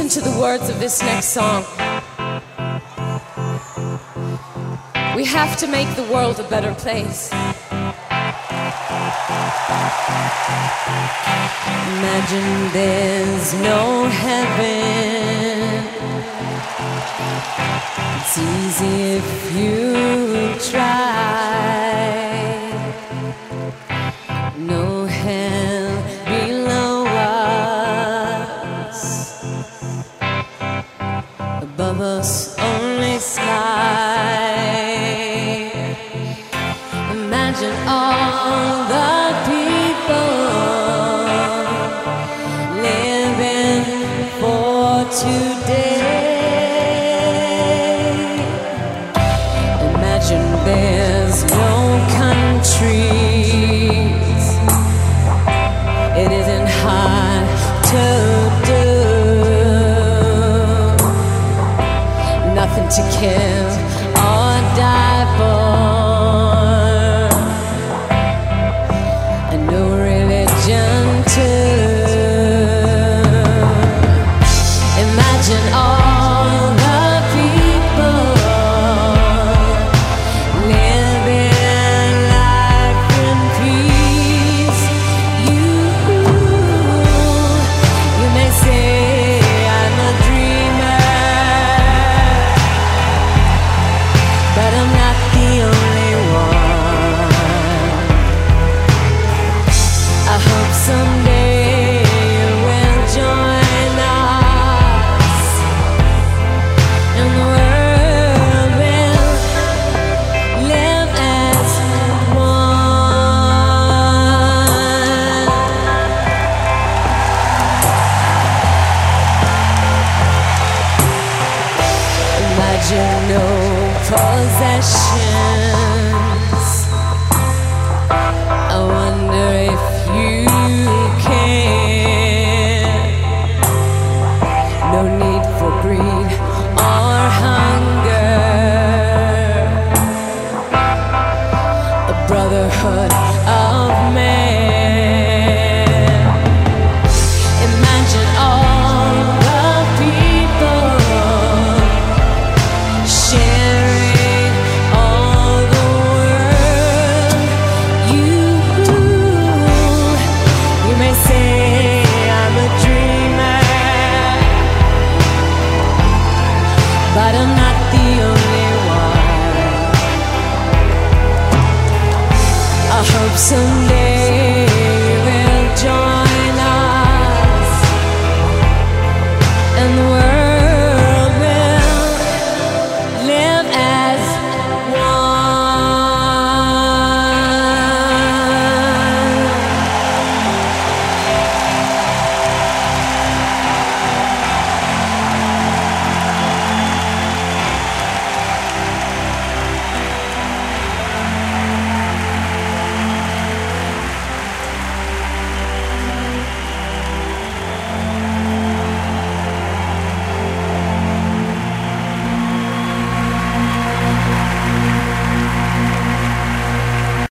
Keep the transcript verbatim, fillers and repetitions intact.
to the words of this next song. We have to make the world a better place. Imagine there's no heaven. It's easy if you try. No hell below us. Above us only sky. Imagine all the people living for today. Imagine there's no countries. It isn't hard to do. Nothing to kill or die for. No possessions. I wonder if you can. No need for greed or hunger. A brotherhood of man. Imagine all the people sharing all the world. You, you may say I'm a dreamer, but I'm not the only one. I hope someday